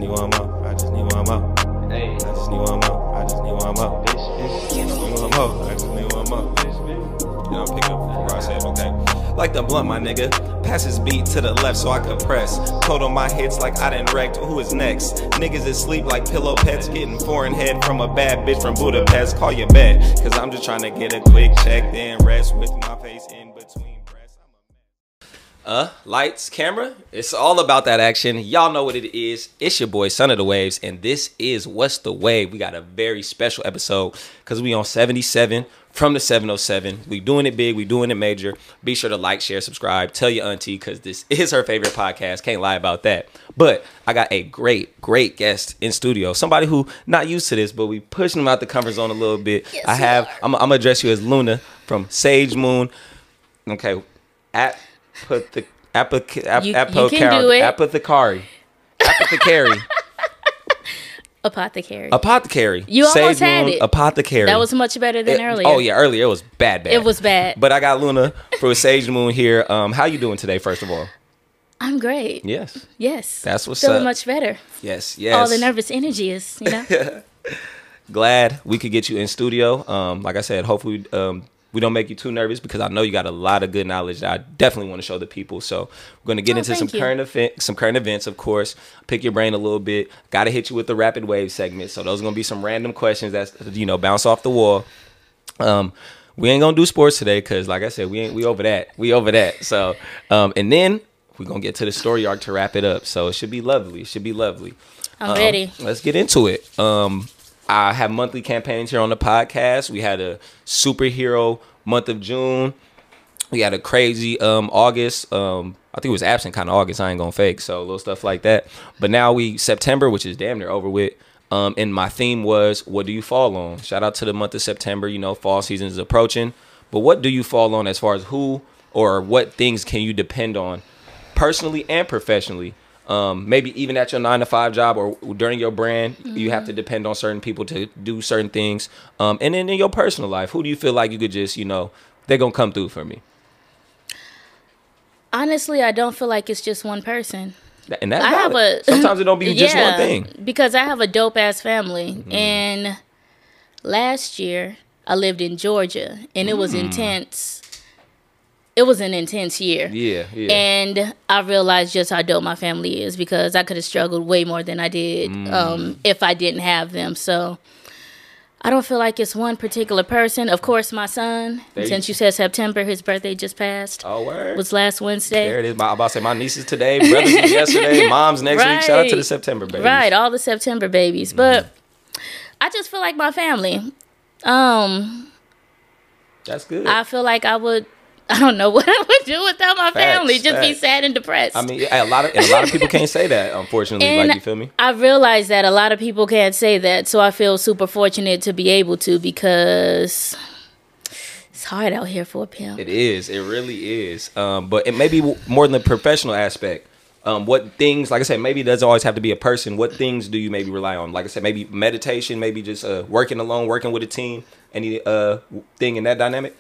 need one more. I just need one more. Hey. I just need one more. I just need one more. I just need one more. I just need one more. You know, pick up where I said, okay. Like the blunt, my nigga. Pass his beat to the left so I can press. Total my hits like I done wrecked. Who is next? Niggas is sleep like pillow pets. Getting foreign head from a bad bitch from Budapest. Call your bet. Cause I'm just trying to get a quick check. Then rest with my face in between breasts. Lights, camera. It's all about that action. Y'all know what it is. It's your boy, Son of the Waves. And this is What's the Wave. We got a very special episode because we on 77 from the 707. We doing it big. We doing it major. Be sure to like, share, subscribe. Tell your auntie because this is her favorite podcast. Can't lie about that. But I got a great guest in studio. Somebody who not used to this, but we pushing them out the comfort zone a little bit. Yes, I'm going to address you as Luna from Sage Moon. Okay. Apothecary. Apothecary. You almost Sage had Moon, it. Apothecary. That was much better than earlier. Oh yeah, earlier it was bad. It was bad. But I got Luna for Sage Moon here. How you doing today, first of all? I'm great. Yes. Yes. That's what's Feeling up. much better. Yes. All the nervous energy is, you know. Glad we could get you in studio. Like I said, hopefully we don't make you too nervous because I know you got a lot of good knowledge that I definitely want to show the people. So we're going to get into some current events, of course. Pick your brain a little bit. Got to hit you with the rapid wave segment. So those are going to be some random questions that's, bounce off the wall. We ain't going to do sports today because, like I said, we over that. We over that. So, and then we're going to get to the story arc to wrap it up. So it should be lovely. I'm ready. Let's get into it. I have monthly campaigns here on the podcast. We had a superhero month of June. We had a crazy August. I think it was absent kind of August. I ain't gonna fake. So little stuff like that. But now September, which is damn near over with. And my theme was, what do you fall on? Shout out to the month of September. You know, fall season is approaching. But what do you fall on as far as who or what things can you depend on personally and professionally? Maybe even at your 9-to-5 job or during your brand, you have to depend on certain people to do certain things. And then in your personal life, who do you feel like you could just, they're going to come through for me? Honestly, I don't feel like it's just one person. And that's sometimes it don't be just one thing. Because I have a dope ass family. And last year I lived in Georgia and it was intense. It was an intense year. Yeah. And I realized just how dope my family is because I could have struggled way more than I did if I didn't have them. So I don't feel like it's one particular person. Of course, my son, since you said September, his birthday just passed. Oh, word. Was last Wednesday. There it is. I'm about to say my nieces today, brothers was yesterday, mom's next week. Shout out to the September babies. Right, all the September babies. But I just feel like my family. That's good. I feel like I don't know what I would do without my family. Just be sad and depressed. I mean, a lot of people can't say that, unfortunately. And like, you feel me? I realize that a lot of people can't say that, so I feel super fortunate to be able to because it's hard out here for a pimp. It is. It really is. But it may be more than the professional aspect. What things, like I said, maybe it doesn't always have to be a person. What things do you maybe rely on? Like I said, maybe meditation, maybe just working alone, working with a team. Any thing in that dynamic?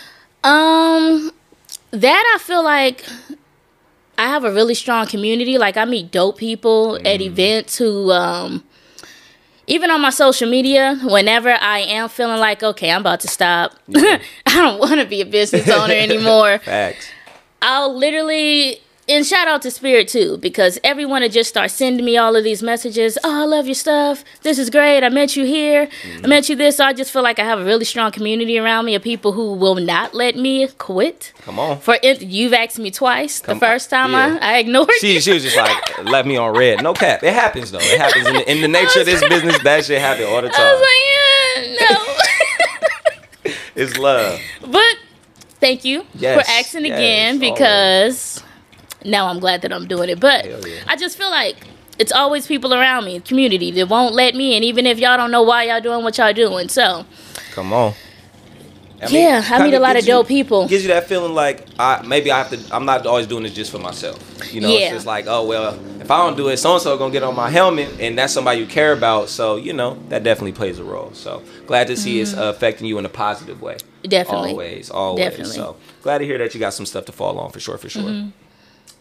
That I feel like I have a really strong community. Like I meet dope people at events who, even on my social media, whenever I am feeling like, okay, I'm about to stop. I don't want to be a business owner anymore. Facts. I'll literally, and shout out to Spirit too, because everyone would just start sending me all of these messages. Oh, I love your stuff. This is great. I met you here. I met you this. So I just feel like I have a really strong community around me of people who will not let me quit. Come on. You've asked me twice. The first time I ignored you. She was just like, left me on red. No cap. It happens though. It happens in the nature of this business. That shit happen all the time. I was like, no. It's love. But thank you for asking again because... Now I'm glad that I'm doing it. But I just feel like it's always people around me, community, that won't let me. And even if y'all don't know why y'all doing what y'all doing. So. Come on. I meet a lot of dope people. Gives you that feeling like I'm not always doing this just for myself. It's just like, oh, well, if I don't do it, so-and-so going to get on my helmet. And that's somebody you care about. So, that definitely plays a role. So glad to see it's affecting you in a positive way. Definitely. Always. Definitely. So glad to hear that you got some stuff to fall on for sure.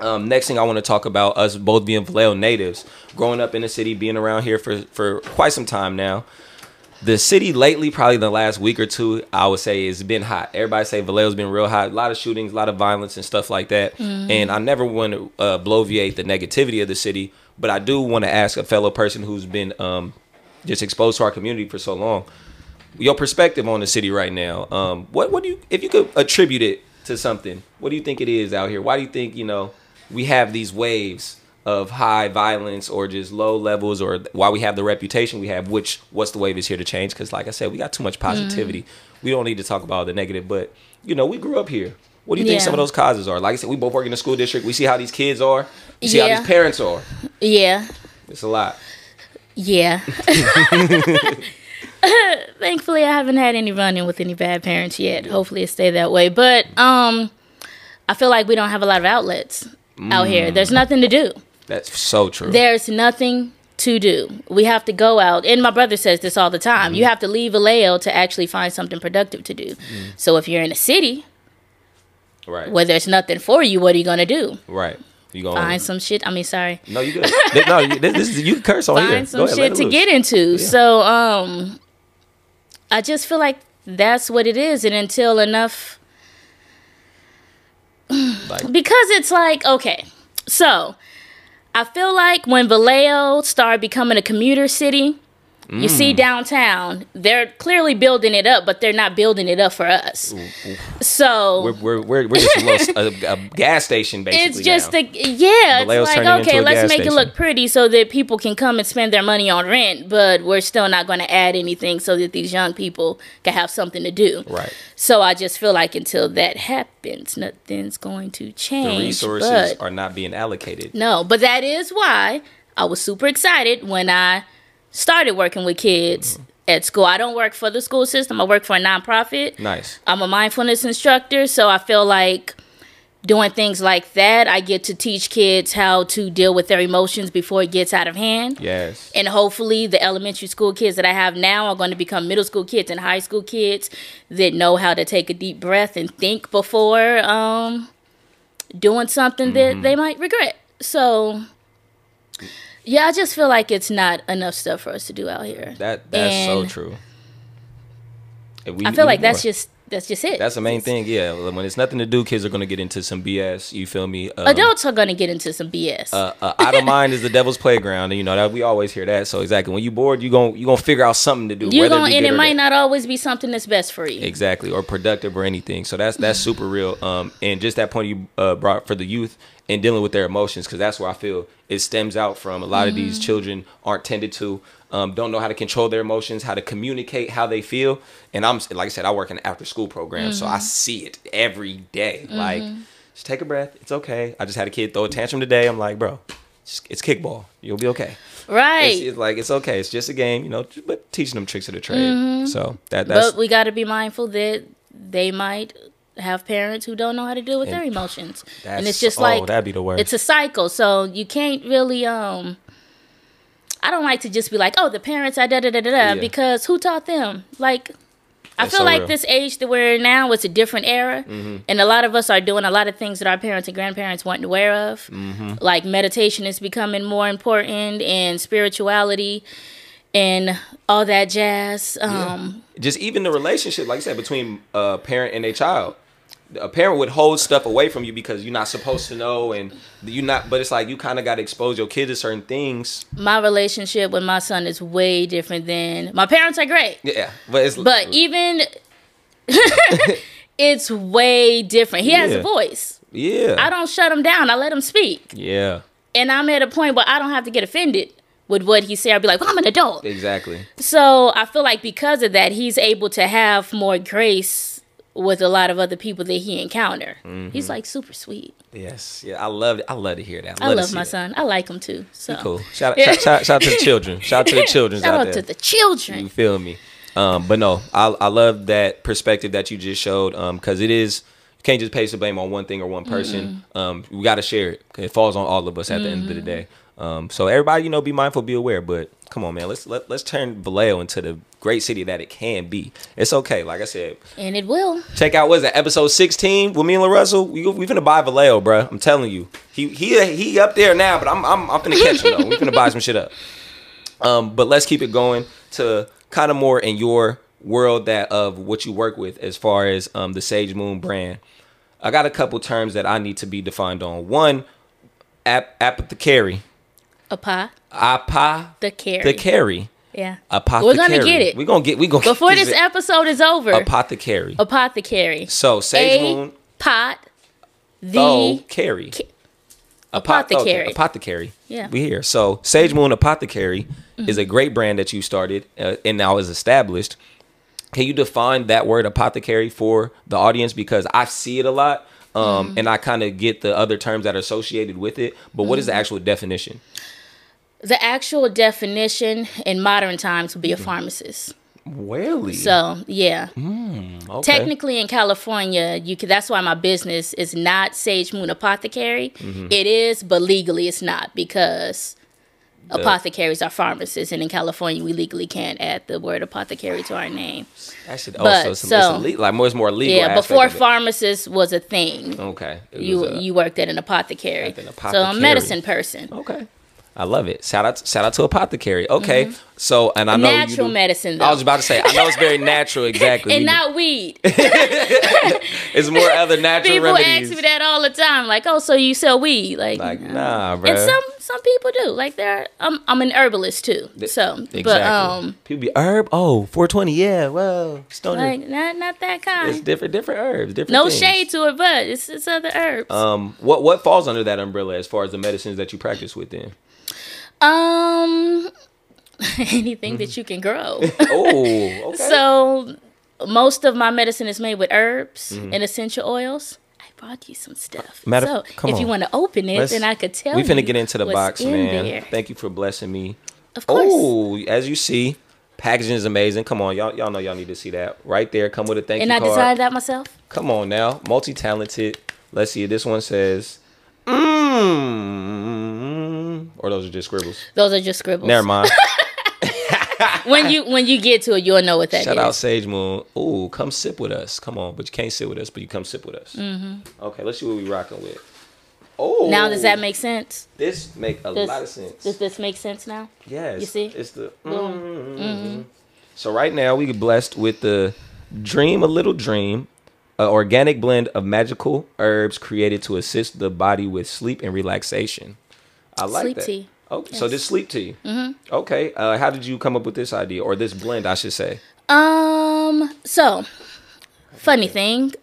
Next thing I want to talk about, us both being Vallejo natives, growing up in the city, being around here for quite some time now. The city lately, probably the last week or two, I would say it's been hot. Everybody say Vallejo's been real hot. A lot of shootings, a lot of violence and stuff like that. And I never want to bloviate the negativity of the city, but I do want to ask a fellow person who's been just exposed to our community for so long, your perspective on the city right now. What do you, if you could attribute it to something, what do you think it is out here? Why do you think, we have these waves of high violence or just low levels, or why we have the reputation we have, what's the wave is here to change? Because like I said, we got too much positivity. We don't need to talk about the negative, but we grew up here. What do you think some of those causes are? Like I said, we both work in the school district. We see how these kids are. We see how these parents are. Yeah. It's a lot. Yeah. Thankfully, I haven't had any run-in with any bad parents yet. Hopefully it stay that way. But I feel like we don't have a lot of outlets out here. There's nothing to do. That's so true. There's nothing to do. We have to go out. And my brother says this all the time. You have to leave Vallejo to actually find something productive to do. So if you're in a city where there's nothing for you, what are you going to do? Right. You gonna find some shit. I mean, sorry. No, you good. No, you can curse on here. Find some shit to get into. Yeah. So I just feel like that's what it is. And until enough... because it's like, okay, so I feel like when Vallejo started becoming a commuter city, you see downtown, they're clearly building it up, but they're not building it up for us. So we're just a gas station, basically. It's just Vallejo's it's like, okay, let's make it look pretty so that people can come and spend their money on rent, but we're still not going to add anything so that these young people can have something to do. Right. So I just feel like until that happens, nothing's going to change. The resources are not being allocated. No, but that is why I was super excited when I started working with kids at school. I don't work for the school system. I work for a nonprofit. Nice. I'm a mindfulness instructor, so I feel like doing things like that, I get to teach kids how to deal with their emotions before it gets out of hand. Yes. And hopefully the elementary school kids that I have now are going to become middle school kids and high school kids that know how to take a deep breath and think before doing something that they might regret. So... yeah, I just feel like it's not enough stuff for us to do out here. That's so true. I feel like that's just it. That's the main thing, yeah. When it's nothing to do, kids are going to get into some BS, you feel me? Adults are going to get into some BS. Idle mind is the devil's playground, and that we always hear that. So exactly, when you're bored, you're going to figure out something to do. And it might not always be something that's best for you. Exactly, or productive or anything. So that's super real. And just that point you brought for the youth and dealing with their emotions, because that's where I feel it stems out from. A lot of these children aren't tended to, don't know how to control their emotions, how to communicate how they feel. And I'm, like I said, I work in an after school program, so I see it every day. Like, just take a breath. It's okay. I just had a kid throw a tantrum today. I'm like, bro, it's kickball. You'll be okay. Right. It's like, it's okay. It's just a game, but teaching them tricks of the trade. So that's... But we got to be mindful that they might have parents who don't know how to deal with their emotions. And it's just like... that'd be the worst. It's a cycle. So you can't really... I don't like to just be like, oh, the parents are da-da-da-da-da, because who taught them? Like... I feel like this age that we're in now is a different era, and a lot of us are doing a lot of things that our parents and grandparents weren't aware of. Like meditation is becoming more important, and spirituality, and all that jazz. Just even the relationship, like I said, between a parent and a child. A parent would hold stuff away from you because you're not supposed to know, and you're not. But it's like you kind of got to expose your kid to certain things. My relationship with my son is way different than my parents are great. Yeah, but even it's way different. He has a voice. Yeah, I don't shut him down. I let him speak. Yeah, and I'm at a point where I don't have to get offended with what he said. I'll be like, well, I'm an adult. Exactly. So I feel like because of that, he's able to have more grace with a lot of other people that he encounter. He's like super sweet. Yes. Yeah, I love to hear that. I love my son. I like him too. So cool. Shout out to the children. Shout out to the children Shout out out there. to the children. You feel me? But no, I love that perspective that you just showed, because it is, can't just place the blame on one thing or one person. We got to share it. It falls on all of us at the end of the day. So everybody, be mindful, be aware. But come on, man, let's turn Vallejo into the great city that it can be. It's okay, like I said. And it will. Check out, what is that, episode 16 with me and LaRussell? We finna buy Vallejo, bro. I'm telling you, he up there now, but I'm finna catch him though. We finna buy some shit up. But let's keep it going to kind of more in your world of what you work with as far as the Sage Moon brand. I got a couple terms that I need to be defined on. One, apothecary. Apothecary. Yeah. Apothecary. We're gonna get it. We gonna before this episode is over. Apothecary. So Sage Moon. Carry. Apothecary. Yeah. We here. So Sage Moon Apothecary is a great brand that you started and now is established. Can you define that word apothecary for the audience? Because I see it a lot. And I kind of get the other terms that are associated with it. But what is the actual definition? The actual definition in modern times would be a pharmacist. Really? So, yeah. Okay. Technically in California, that's why my business is not Sage Moon Apothecary. It is, but legally it's not, because apothecaries are pharmacists, and in California we legally can't add the word apothecary to our name. It's more legal. Yeah, before pharmacist was a thing. Okay. You worked at an apothecary. So I'm a medicine person. Okay. I love it. Shout out to apothecary. Okay. So, and I know natural medicine, though. I was about to say, I know it's very natural, exactly. And not weed. It's more other natural people remedies. People ask me that all the time. Like, oh, so you sell weed? Like nah, bro. And some people do. Like, I'm an herbalist too. So, exactly. But people be herb. Oh, 420. Yeah, well, stoner. Like not that kind. It's different herbs, different. No things. shade to it, but it's other herbs. What falls under that umbrella as far as the medicines that you practice with then? Anything that you can grow. Oh, okay. So most of my medicine is made with herbs and essential oils. I brought you some stuff. If you want to open it, then I could tell you. We finna get into the box, man. There. Thank you for blessing me. Of course. Oh, as you see, packaging is amazing. Come on, y'all know y'all need to see that right there. Come with a thank you card. And I designed that myself. Come on now, multi-talented. Let's see. This one says, or those are just scribbles. Those are just scribbles. Never mind. when you get to it, you'll know what that is. Shout out Sage Moon. Ooh, come sip with us. Come on, but you can't sit with us, but you come sip with us. Okay, let's see what we rocking with. Oh, now does that make sense? This make a lot of sense. Does this make sense now? Yes. You see? It's the. So right now we get blessed with the Dream a Little Dream, an organic blend of magical herbs created to assist the body with sleep and relaxation. I like sleep that. Tea. Okay, yes. So this sleep tea. Okay, how did you come up with this idea or this blend, I should say? So funny thing,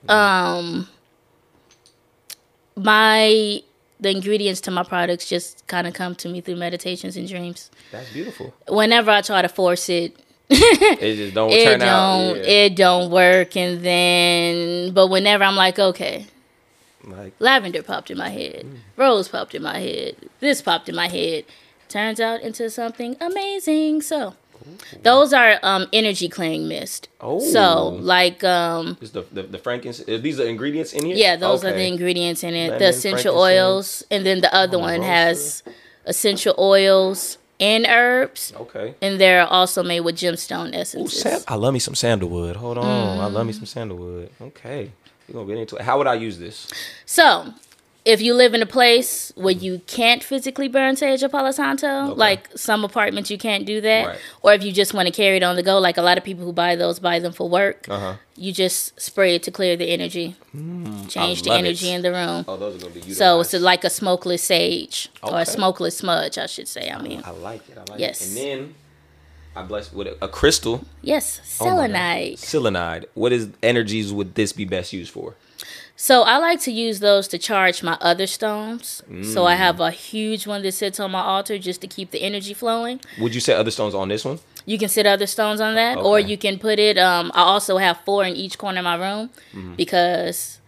the ingredients to my products just kind of come to me through meditations and dreams. That's beautiful. Whenever I try to force it, it just don't turn out. Yeah. It don't work, but whenever I'm like, okay. Lavender popped in my head. Rose popped in my head. This popped in my head. Turns out into something amazing. So, those are energy clearing mist. Oh. So, like is the frankincense. These are ingredients in here? Yeah, those are the ingredients in it. Lemon, the essential oils, and then the other one has essential oils and herbs. Okay. And they're also made with gemstone essences. I love me some sandalwood. Hold on. I love me some sandalwood. Okay. We're going to get into it. How would I use this? So, if you live in a place where you can't physically burn sage or Palo Santo, like some apartments you can't do that, right. Or if you just want to carry it on the go, like a lot of people who buy them for work, you just spray it to clear the energy, change the energy in the room. Oh, those are going to be utilized. So it's like a smokeless sage or a smokeless smudge, I should say. I like it. Yes. And then I blessed with a crystal. Yes, selenite. Selenite. What energies would this be best used for? So I like to use those to charge my other stones. So I have a huge one that sits on my altar just to keep the energy flowing. Would you say other stones on this one? You can sit other stones on that, or you can put it. I also have 4 in each corner of my room because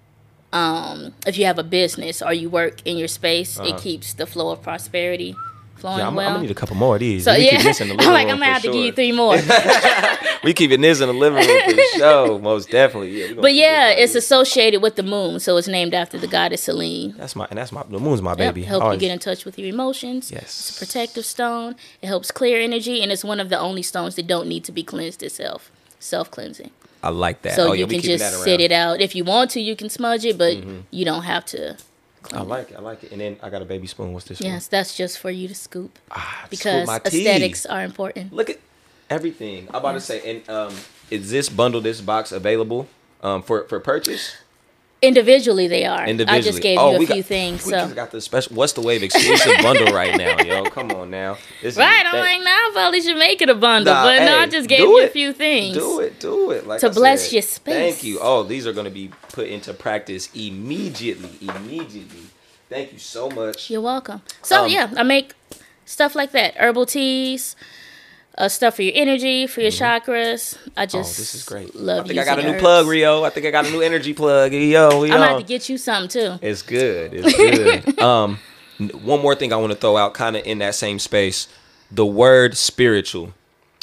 if you have a business or you work in your space, it keeps the flow of prosperity flowing Yeah, I'm well. gonna need a couple more of these. So We yeah, keep this in the I'm living like, room I'm gonna for have to give you sure. 3 more. We keeping this in the living room for sure, most definitely. Yeah, we gonna But keep yeah, this it's associated with the moon, so it's named after the goddess Selene. that's my the moon's my Yep, baby. help Always- you get in touch with your emotions. Yes. It's a protective stone. It helps clear energy, and it's one of the only stones that don't need to be cleansed itself. Self-cleansing. I like that. So oh, yeah, you we can keeping just that around. sit it out. If you want to, you can smudge it, but you don't have to. I like it. I like it. And then I got a baby spoon. What's this one? Yes, that's just for you to scoop. Scoop Because my tea. aesthetics are important. Look at everything. I'm about to say, and is this box available for purchase? Individually, they are. Individually. I just gave you a we few got, things. We So. just got the special. What's the wave exclusive bundle right now, yo? Come on now. This Right, I'm like, nah, I probably should make it a bundle. But no, I just gave you a few things. Do it. Like To I bless said, your space. Thank you. Oh, these are going to be put into practice immediately. Thank you so much. You're welcome. So, yeah, I make stuff like that. Herbal teas, stuff for your energy, for your chakras. I just This is great. love I think I got a using new herbs. plug, Rio. I think I got a new energy plug. Yo, we I'm on. about to get you something, too. It's good. It's good. One more thing I want to throw out, kind of in that same space, the word spiritual.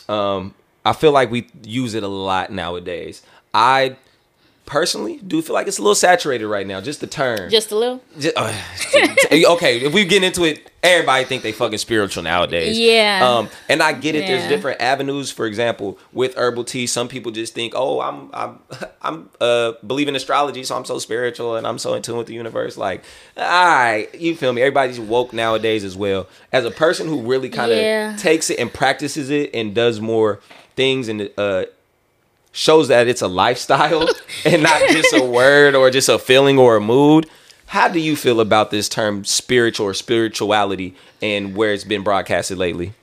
I feel like we use it a lot nowadays. I personally do feel like it's a little saturated right now. Just the term. Just a little? Okay, if we get into it, everybody think they fucking spiritual nowadays. Yeah. And I get it. There's Yeah. different avenues. For example, with herbal tea, some people just think, oh, I'm believe in astrology, so I'm so spiritual and I'm so in tune with the universe. Like, all right, you feel me? Everybody's woke nowadays as well. As a person who really kind of Yeah. takes it and practices it and does more things and shows that it's a lifestyle and not just a word or just a feeling or a mood. How do you feel about this term spiritual or spirituality and where it's been broadcasted lately?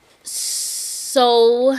So,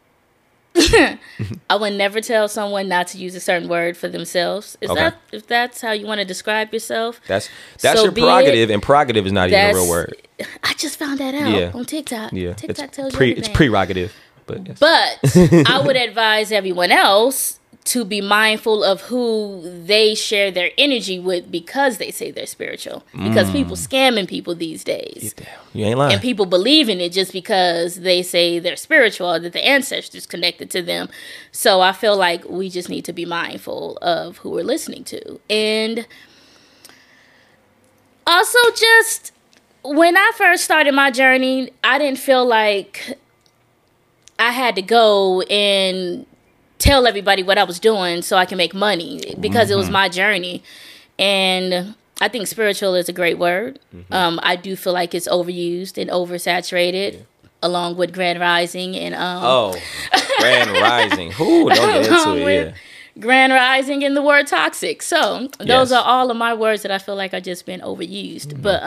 I would never tell someone not to use a certain word for themselves. If that's how you want to describe yourself? That's So your be prerogative, and prerogative is not even a That's- real word. I just found that out Yeah. on TikTok. Yeah, TikTok tells you it's everything. prerogative. But yes. But I would advise everyone else to be mindful of who they share their energy with because they say they're spiritual. Because people scamming people these days. Damn, you ain't lying. And people believe in it just because they say they're spiritual or that the ancestors connected to them. So I feel like we just need to be mindful of who we're listening to. And also just when I first started my journey, I didn't feel like I had to go and tell everybody what I was doing so I can make money because it was my journey. And I think spiritual is a great word. I do feel like it's overused and oversaturated along with Grand Rising and Grand Rising. Who don't get into along it? with Grand Rising and the word toxic. So those are all of my words that I feel like are just been overused. But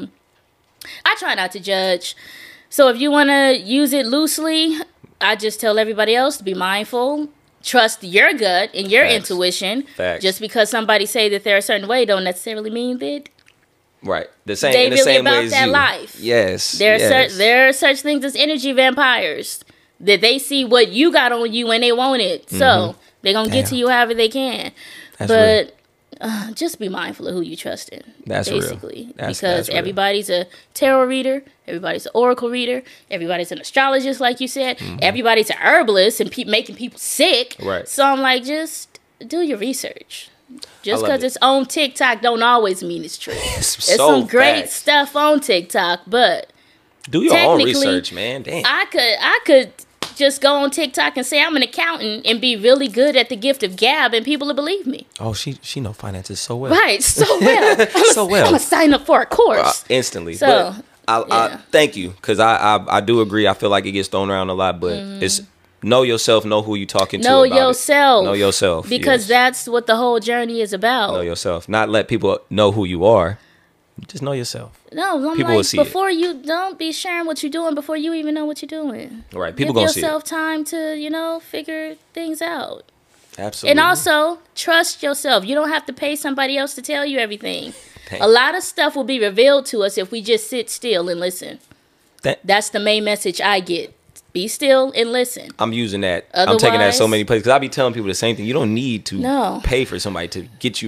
I try not to judge. So if you want to use it loosely, I just tell everybody else to be mindful. Trust your gut and your intuition. Facts. Just because somebody say that they're a certain way don't necessarily mean that Right. The same. they in the really same way about as that you. life. Yes. There yes. there are such things as energy vampires that they see what you got on you and they want it. So they're going to get to you however they can. That's real. But just be mindful of who you trust in. That's real. basically. That's Because real. everybody's a tarot reader, everybody's an oracle reader, everybody's an astrologist, like you said, everybody's an herbalist and making people sick. Right. So I'm like, just do your research. Just love because it. it's on TikTok don't always mean it's true. It's There's so some great facts. stuff on TikTok, but Do your own technically, research, man. Damn. I could just go on TikTok and say I'm an accountant and be really good at the gift of gab and people will believe me. Oh, she know finances so well. Right, so well. So well. I'm going to sign up for a course. Instantly. So, but I thank you, because I do agree. I feel like it gets thrown around a lot, but it's know yourself, know who you talking to. Know about it. yourself. Know yourself. Because yes. that's what the whole journey is about. Know yourself. Not let people know who you are. Just know yourself. No, I'm People will like, see it. before you, don't be sharing what you're doing before you even know what you're doing. Right. People Give gonna see it. yourself time to, figure things out. Absolutely. And also, trust yourself. You don't have to pay somebody else to tell you everything. Dang. A lot of stuff will be revealed to us if we just sit still and listen. That's the main message I get. Be still and listen. I'm using that. I'm taking that so Otherwise- many places, because I be telling people the same thing. You don't need to No. pay for somebody to get you right.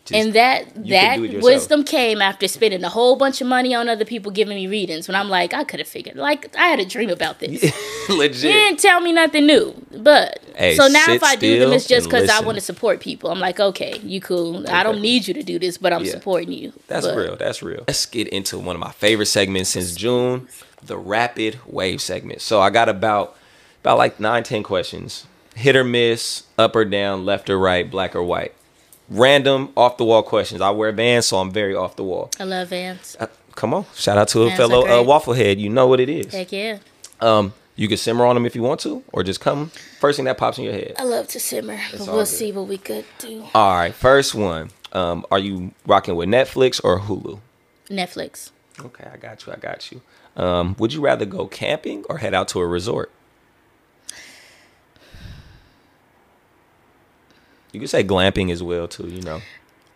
And that can do it yourself. wisdom came after spending a whole bunch of money on other people giving me readings. When I'm like, I could have figured. Like, I had a dream about this. Legit. You didn't tell me nothing new. But Hey, so now sit if I do them, it's still just and because I listen. want to support people. I'm like, okay, you cool. I don't need you to do this, but I'm Yeah. supporting you. That's But real. That's real. Let's get into one of my favorite segments since June, the rapid wave segment. So I got about like 9-10 questions. Hit or miss, up or down, left or right, black or white. Random off the wall questions. I wear Vans, so I'm very off the wall. I love Vans. Come on, shout out to a Vans fellow are great. waffle head. You know what it is. Heck yeah. You can simmer on them if you want to, or just come first thing that pops in your head. I love to simmer, but all we'll good. see what we could do. All right, first one. Are you rocking with Netflix or Hulu? Netflix. Okay, I got you. Would you rather go camping or head out to a resort? You could say glamping as well too, you know.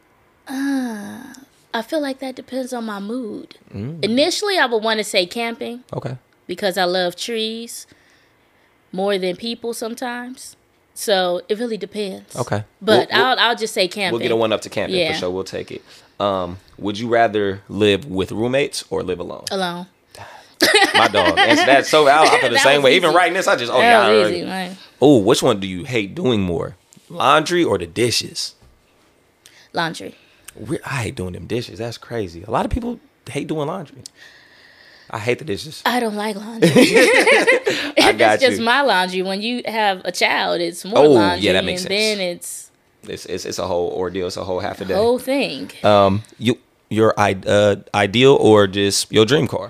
I feel like that depends on my mood. Initially, I would want to say camping Okay. because I love trees more than people sometimes. So it really depends. Okay. But We'll- I'll just say camping. We'll get a one up to camping Yeah. for sure. We'll take it. Would you rather live with roommates or live alone? Alone. My dog. Answer that. So I feel the That same was way. Even easy. writing this, I just That was yeah. easy, man. Oh, which one do you hate doing more? Laundry or the dishes? Laundry. I hate doing them dishes. That's crazy. A lot of people hate doing laundry. I hate the dishes. I don't like laundry. I got It's just you. my laundry. When you have a child, it's more Oh, laundry. yeah, that makes and sense. then it's It's a whole ordeal. It's a whole half a the day. whole thing. Your ideal or just your dream car?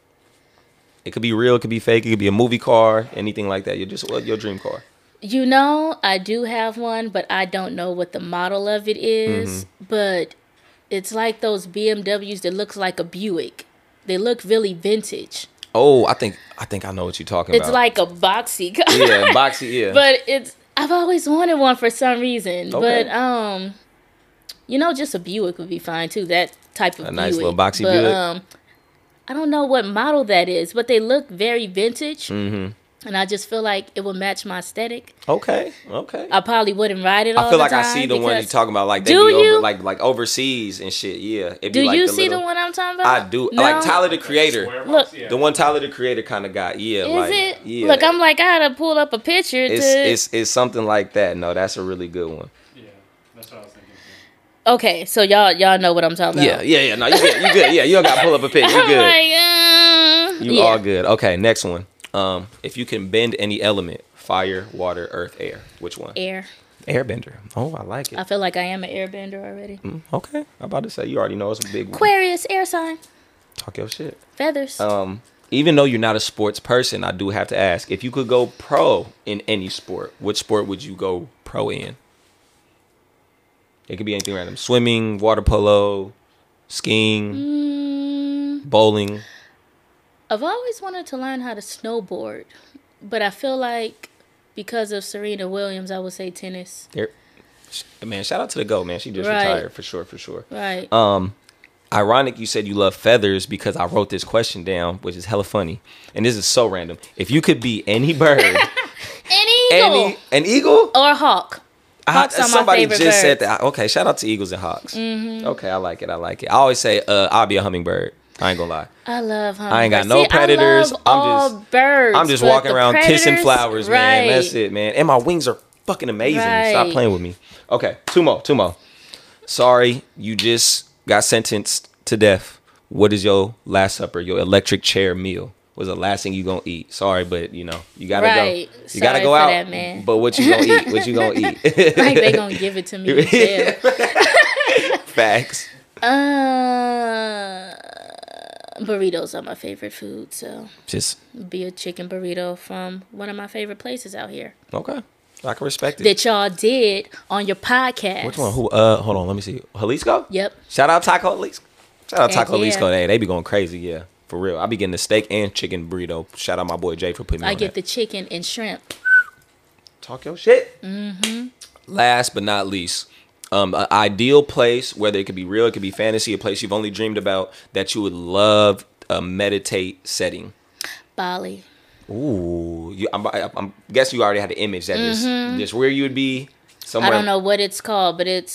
It could be real. It could be fake. It could be a movie car. Anything like that. Your dream car. You know, I do have one, but I don't know what the model of it is. Mm-hmm. But it's like those BMWs that looks like a Buick. They look really vintage. Oh, I think I know what you're talking It's about. like a boxy car. Yeah, boxy. Yeah. But I've always wanted one for some reason. Okay. But just a Buick would be fine too. That type of A Buick. nice little boxy but, Buick. I don't know what model that is, but they look very vintage. Mm-hmm. And I just feel like it would match my aesthetic. Okay. I probably wouldn't ride it all I feel the like time. I see the one you're because- talking about. Like they Do be you? like overseas and shit. Yeah. It'd be Do like you the see the little- one I'm talking about? I do. No? Like Tyler the Creator. Square Look. box? Yeah. The one Tyler the Creator kind of got. Yeah. Is like, it? Yeah. Look, I'm like, I had to pull up a picture It's something like that. No, that's a really good one. Yeah, that's what I was thinking too. Okay, so y'all know what I'm talking about. Yeah. No, you good. You good. Yeah, you don't got to pull up a pic. You I'm good. like, You all good. Okay, next one. If you can bend any element, fire, water, earth, air, which one? Air. Airbender. Oh, I like it. I feel like I am an airbender already. Okay. I'm about to say, you already know it's a big one. Aquarius, air sign, Talk your shit. feathers. Even though you're not a sports person, I do have to ask, if you could go pro in any sport, which sport would you go pro in? It could be anything random. Swimming, water polo, skiing, bowling. I've always wanted to learn how to snowboard, but I feel like because of Serena Williams, I would say tennis. There. Man, shout out to the GOAT, man. She just Right. retired for sure. Right. Ironic you said you love feathers because I wrote this question down, which is hella funny. And this is so random. If you could be any bird, An eagle an eagle? or a hawk. Hawks are my Somebody favorite just said birds. that. Okay, shout out to eagles and hawks. Okay, I like it. I always say I'll be a hummingbird. I ain't gonna lie. I love hummingbirds. I ain't got no predators. I love birds. I'm just but walking the around kissing predators- flowers, man. right. That's it, man. And my wings are fucking amazing. Stop Right. playing with me. Okay, two more. Sorry, you just got sentenced to death. What is your last supper, your electric chair meal? What's the last thing you gonna eat? Sorry, but you gotta Right. go. You gotta Sorry go for out. that, man. But what you gonna eat? What you gonna eat? Like they gonna give it to me in jail. Facts. Burritos are my favorite food, so Just be a chicken burrito from one of my favorite places out here okay. I can respect it. that y'all did on your podcast. Which one? Who? Hold on. Let me see. Jalisco. Yep. Shout out Taco Jalisco. Shout out Heck Taco yeah. Jalisco. They be going crazy. Yeah, for real. I be getting the steak and chicken burrito. Shout out my boy Jay for putting me I on get that. the chicken and shrimp. Talk your shit. Mm-hmm. Last but not least, an ideal place, whether it could be real, it could be fantasy, a place you've only dreamed about that you would love a meditate setting. Bali. Ooh, I'm guessing you already had an image that is just where you would be. Somewhere. I don't know what it's called, but it's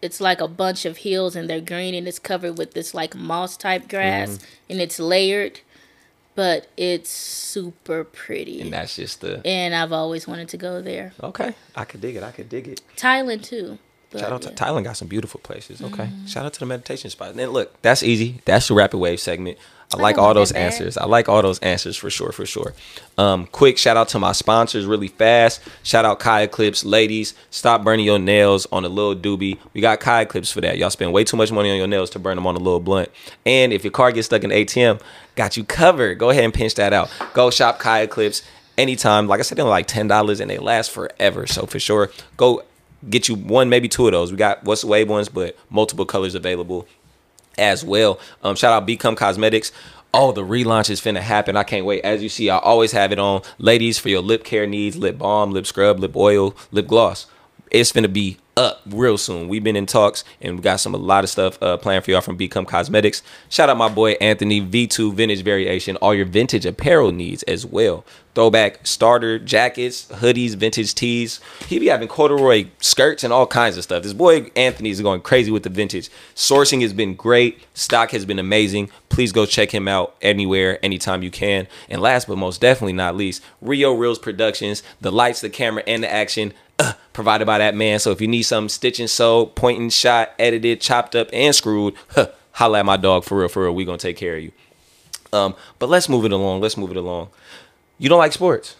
it's like a bunch of hills and they're green and it's covered with this like moss type grass and it's layered, but it's super pretty. And that's just the... And I've always wanted to go there. Okay. I could dig it. Thailand too. Shout out to Thailand, got some beautiful places. Okay. Shout out to the meditation spot. And then look, that's easy. That's the rapid wave segment. I like all those answers. I like all those answers for sure. Quick shout out to my sponsors really fast. Shout out Kai Eclipse. Ladies, stop burning your nails on a little doobie. We got Kai Eclipse for that. Y'all spend way too much money on your nails to burn them on a little blunt. And if your car gets stuck in ATM, got you covered. Go ahead and pinch that out. Go shop Kai Eclipse anytime. Like I said, they're like $10 and they last forever. So for sure, go get you one, maybe two of those. We got What's the Wave ones, but multiple colors available as well. Shout out Become Cosmetics. Oh, the relaunch is finna happen. I can't wait. As you see, I always have it on. Ladies, for your lip care needs, lip balm, lip scrub, lip oil, lip gloss. It's finna be up real soon. We've been in talks and we got a lot of stuff planned for y'all from Become Cosmetics. Shout out my boy Anthony, V2 Vintage Variation, all your vintage apparel needs as well. Throwback starter jackets, hoodies, vintage tees. He be having corduroy skirts and all kinds of stuff. This boy Anthony is going crazy with the vintage. Sourcing has been great. Stock has been amazing. Please go check him out anywhere, anytime you can. And last but most definitely not least, Rio Reels Productions, the lights, the camera, and the action. Provided by that man. So if you need something stitch and sew, point and shot, edited, chopped up, and screwed, holla at my dog. For real. We gonna take care of you. But let's move it along. You don't like sports.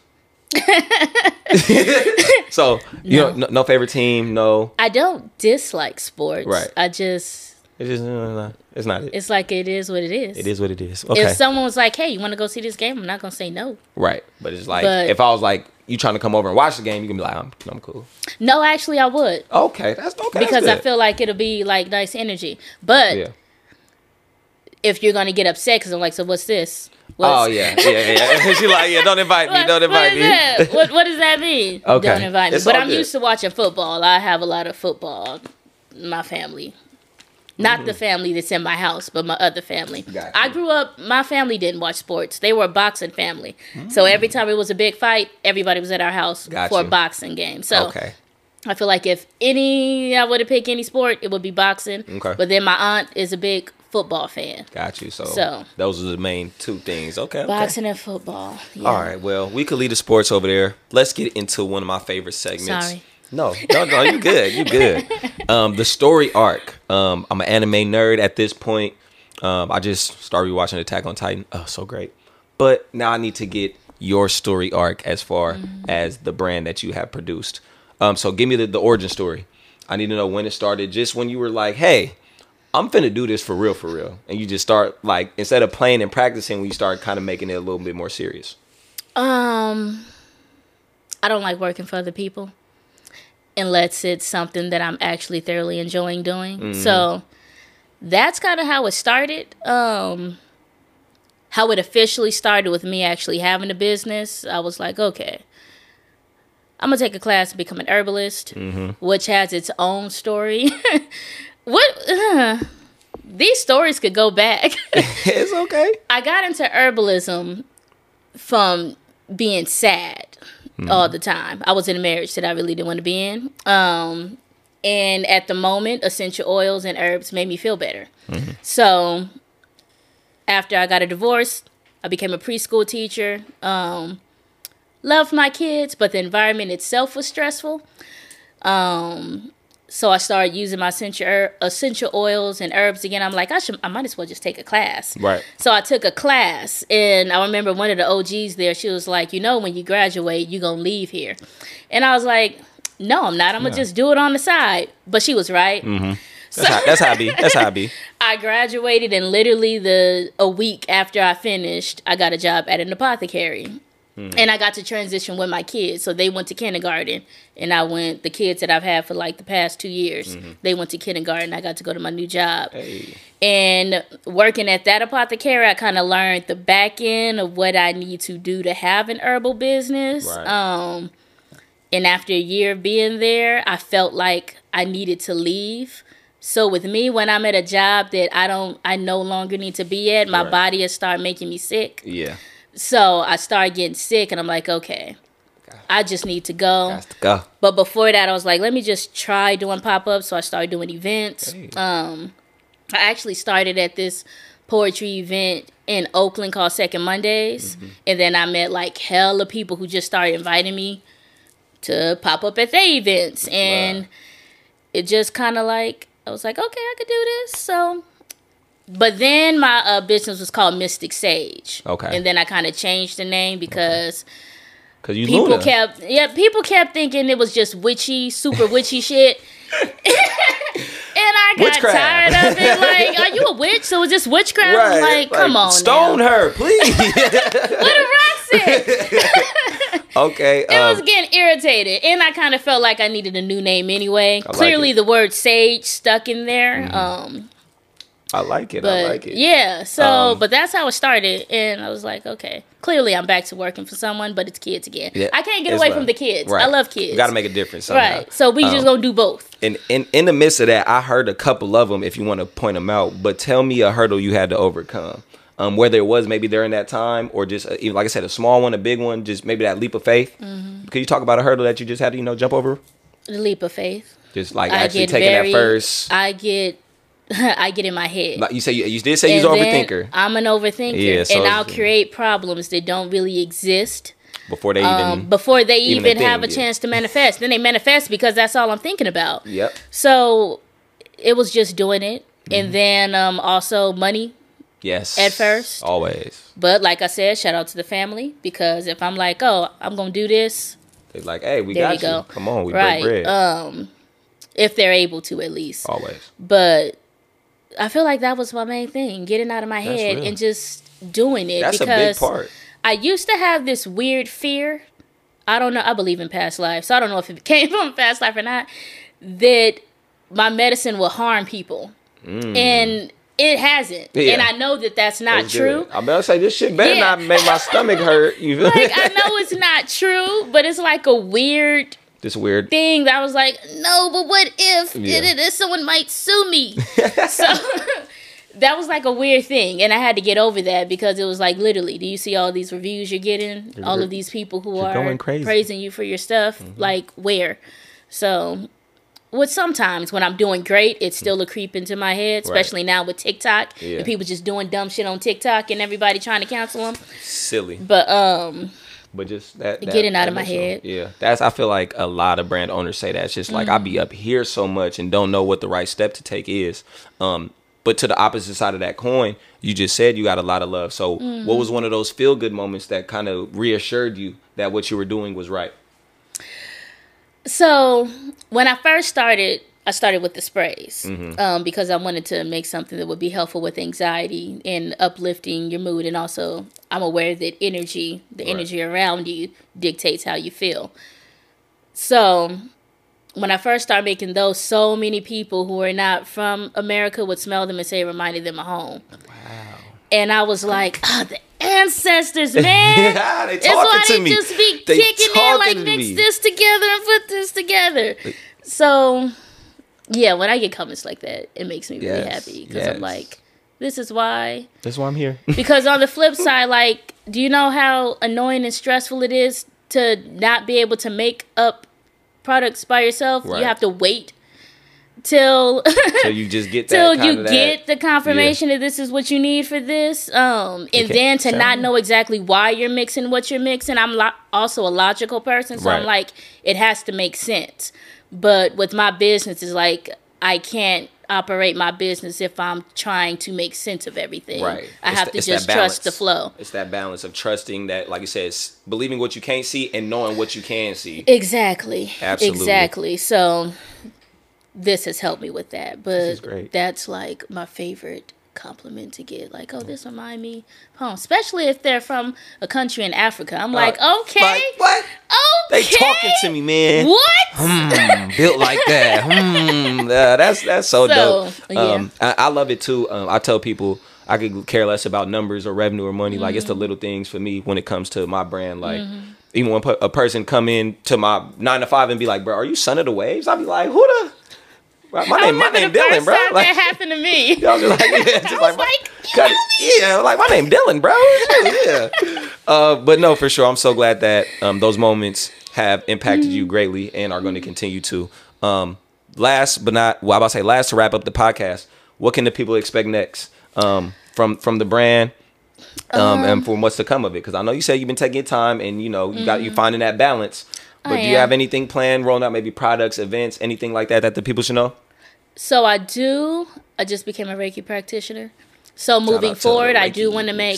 So you know, no favorite team, no. I don't dislike sports. Right. It's just it's not it. It's like it is what it is. It is what it is. Okay. If someone was like, "Hey, you want to go see this game?" I'm not gonna say no. Right. But it's like if I was like, you trying to come over and watch the game, you can be like, I'm cool. No, actually, I would. Okay, that's okay. Because I feel like it'll be like nice energy. But if you're gonna get upset, because I'm like, so what's this? Yeah. She's like, don't invite me. Don't invite me. What does that mean? Okay. Don't invite me. It's but all I'm good. used to watching football. I have a lot of football in my family. Not the family that's in my house, but my other family. Gotcha. I grew up, my family didn't watch sports. They were a boxing family. So every time it was a big fight, everybody was at our house for a boxing game. So okay. I feel like if I would have picked any sport, it would be boxing. Okay. But then my aunt is a big football fan. Got you. So those are the main two things. Okay. Boxing and football. Yeah. All right. Well, we could leave the sports over there. Let's get into one of my favorite segments. Sorry. No, you good. You good. The story arc. I'm an anime nerd at this point. I just started watching Attack on Titan. Oh, so great. But now I need to get your story arc as far as the brand that you have produced. So give me the origin story. I need to know when it started. Just when you were like, hey, I'm finna do this for real. And you just start, like, instead of playing and practicing, we start kind of making it a little bit more serious. I don't like working for other people unless it's something that I'm actually thoroughly enjoying doing. So that's kind of how it started. How it officially started with me actually having a business. I was like, okay, I'm going to take a class to become an herbalist, which has its own story. These stories could go back. It's okay. I got into herbalism from being sad all the time. I was in a marriage that I really didn't want to be in. And at the moment, essential oils and herbs made me feel better. So after I got a divorce, I became a preschool teacher. Loved my kids, but the environment itself was stressful. So I started using my essential oils and herbs again. I'm like, I might as well just take a class. Right. So I took a class, and I remember one of the OGs there, she was like, when you graduate, you're going to leave here. And I was like, no, I'm not. I'm going to just do it on the side. But she was right. So That's how I be. I graduated, and literally a week after I finished, I got a job at an apothecary. And I got to transition with my kids. So they went to kindergarten, and the kids that I've had for like the past 2 years, they went to kindergarten. I got to go to my new job. Hey. And working at that apothecary, I kind of learned the back end of what I need to do to have an herbal business. Right. And after a year of being there, I felt like I needed to leave. So with me, when I'm at a job that I no longer need to be at, my body has started making me sick. Yeah. So I started getting sick, and I'm like, okay, I just need to go. Got to go. But before that, I was like, let me just try doing pop-ups. So I started doing events. Hey. I actually started at this poetry event in Oakland called Second Mondays. And then I met like hella people who just started inviting me to pop up at their events. And it just kind of like, I was like, okay, I could do this. So, but then my business was called Mystic Sage. Okay. And then I kind of changed the name because... Cause you people Luna. people kept thinking it was just witchy, super witchy shit. And I got Witchcraft. tired of it. Like, are you a witch? So it's just witchcraft? Right. Like, come on Stone now. her, please. What a rock said. Okay. It was getting irritated. And I kind of felt like I needed a new name anyway. like Clearly it. the word sage stuck in there. I like it. But I like it. yeah, so but that's how it started, and I was like, okay, clearly I'm back to working for someone, but it's kids again. Yeah, I can't get it's away love. from the kids. Right. I love kids. You got to make a difference somehow. Right. So we just gonna do both. And in the midst of that, I heard a couple of them. If you want to point them out, but tell me a hurdle you had to overcome. Whether it was maybe during that time or just even like I said, a small one, a big one, just maybe that leap of faith. Could you talk about a hurdle that you just had to jump over? The leap of faith. Just like I actually get taking very. that first. I get in my head. Like you say, you did say you're And an then overthinker I'm an overthinker, Yeah, so and I'll it's- create problems that don't really exist before they even. before they even even a have a thing, yeah. chance to manifest. Then they manifest because that's all I'm thinking about. Yep. So it was just doing it, Mm-hmm. and then also money. Yes. At first. Always. But like I said, shout out to the family, because if I'm like, oh, I'm gonna do this, They're like, hey, we there got you go. Come on, we right? break bread. If they're able to, at least. Always. But I feel like that was my main thing, getting out of my That's head real. and just doing it. That's a because big part. I used to have this weird fear. I don't know. I believe in past life, so I don't know if it came from a past life or not. That my medicine will harm people, and it hasn't. Yeah. And I know that that's not That's true. good. I better say this shit better Yeah. not make my stomach hurt. You feel Like, I know it's not true, but it's like a weird This weird. thing that I was like, no, but what if Yeah. someone might sue me? So that was like a weird thing, and I had to get over that, because it was like, literally, do you see all these reviews you're getting? All of these people who you're are going crazy. praising you for your stuff, like, where? So, with sometimes when I'm doing great, it's still a creep into my head, especially now with TikTok, Yeah. and people just doing dumb shit on TikTok, and everybody trying to cancel them. Silly. But But just that Getting out of my initial- head. Yeah, I feel like a lot of brand owners say that. It's just like I be up here so much and don't know what the right step to take is. But to the opposite side of that coin, you just said you got a lot of love. So what was one of those feel good moments that kind of reassured you that what you were doing was right? So when I first started, I started with the sprays, Mm-hmm. because I wanted to make something that would be helpful with anxiety and uplifting your mood. And also, I'm aware that the energy around you dictates how you feel. So when I first started making those, so many people who are not from America would smell them and say it reminded them of home. Wow. And I was like, the ancestors, man. Yeah, they It's why talking to they me. just be They kicking in, talking like, to mix me. this together and put this together. So, yeah, when I get comments like that, it makes me really Yes, happy, because yes. I'm like, this is why. That's why I'm here. Because on the flip side, like, do you know how annoying and stressful it is to not be able to make up products by yourself? Right. You have to wait till So you just get that till kind you of that- get the confirmation that this is what you need for this, and then to not know exactly why you're mixing what you're mixing. I'm also a logical person, so I'm Right. like, it has to make sense. But with my business, it's like, I can't operate my business if I'm trying to make sense of everything. Right. I have to it's just that trust the balance. flow. It's that balance of trusting that, like you said, it's believing what you can't see and knowing what you can see. Exactly. Absolutely. Exactly. So this has helped me with that. is But great. that's like my favorite compliment to get. Like, oh, this remind me of home. Especially if they're from a country in Africa. I'm like, okay. Like, what? They Okay. talking to me, man. What? Built like that. That's so dope. yeah. I love it too. I tell people I could care less about numbers or revenue or money. Like, it's the little things for me when it comes to my brand. Like, even when a person come in to my 9 to 5 and be like, bro, are you son of the waves? I'll be like, who the? My I name remember the Dylan, first bro. time Like, that happened to me. I was just like, yeah, just I was like, you know yeah, like my name Dylan, bro. Yeah. But no, for sure, I'm so glad that those moments have impacted you greatly and are going to continue to. Last to wrap up the podcast, what can the people expect next from the brand and from what's to come of it? Because I know you said you've been taking your time and you're finding that balance. But do you have anything planned, rolling out maybe products, events, anything like that the people should know? So I just became a Reiki practitioner. So moving forward, I do want to make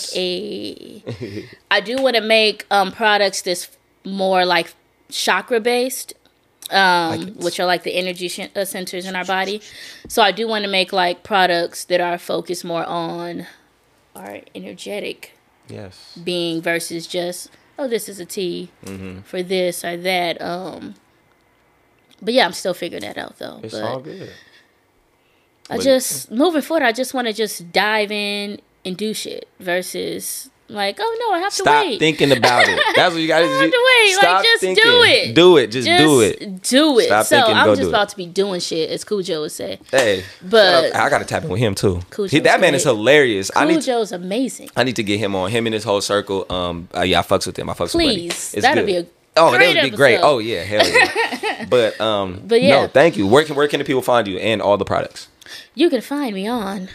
products that's more like chakra based, which are like the energy centers in our body. So I do want to make like products that are focused more on our energetic being versus just, oh, this is a tea for this or that. But yeah, I'm still figuring that out though. It's all good. Moving forward, I just want to just dive in and do shit versus like, oh no, I have to wait. Stop thinking about it. That's what you got to do. I have to wait. Stop like, just thinking. do it. Do it. Just do it. Do it. Stop so thinking, I'm go just do about it. to be doing shit, as Cujo would say. Hey, but I got to tap in with him too. That man is hilarious. Cujo's amazing. I need to get him on. Him and his whole circle. I fucks with him. I fucks with him. Please, that'd be a that would be episode. great. Oh yeah, hell yeah. But yeah. No, thank you. Where can the people find you and all the products? You can find me on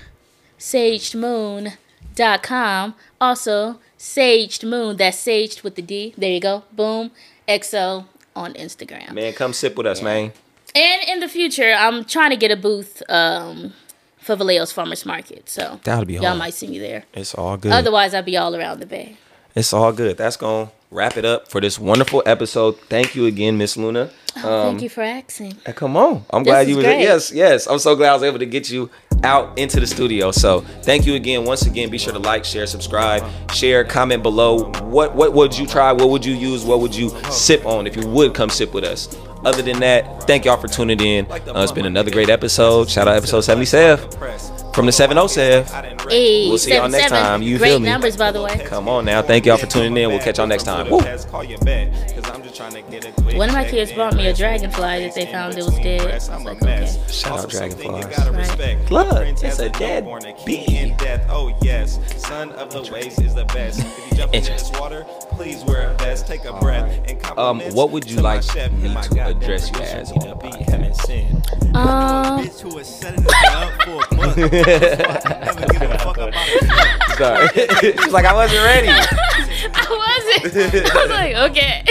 sagedmoon.com. Also, Saged Moon, that's Saged with the D. There you go. Boom. XO on Instagram. Man, come sip with us, man. And in the future, I'm trying to get a booth for Vallejo's Farmers Market. So that'll be y'all might see me there. It's all good. Otherwise, I'll be all around the Bay. It's all good. That's going to wrap it up for this wonderful episode. Thank you again, Miss Luna. Thank you for asking. Come on. I'm glad you was great. Yes. I'm so glad I was able to get you out into the studio. So thank you again. Once again, be sure to like, share, subscribe, share, comment below. What would you try? What would you use? What would you sip on if you would come sip with us? Other than that, thank y'all for tuning in. It's been another great episode. Shout out episode 77 from the 707. Hey, we'll see y'all next time. You great feel me? Numbers, by the way. Come on now. Thank y'all for tuning in. We'll catch y'all next time. Woo. One of my kids brought me a dragonfly that they found it was dead. I was like, okay. Shout out dragonflies. Right. Look, it's a dead bee. Oh yes, son of the waves is the best. If you jump into this water, please wear a vest. Take a breath. And what would you like me to address you as on the podcast? Sorry. She's like, I wasn't ready. I wasn't. I was like, okay.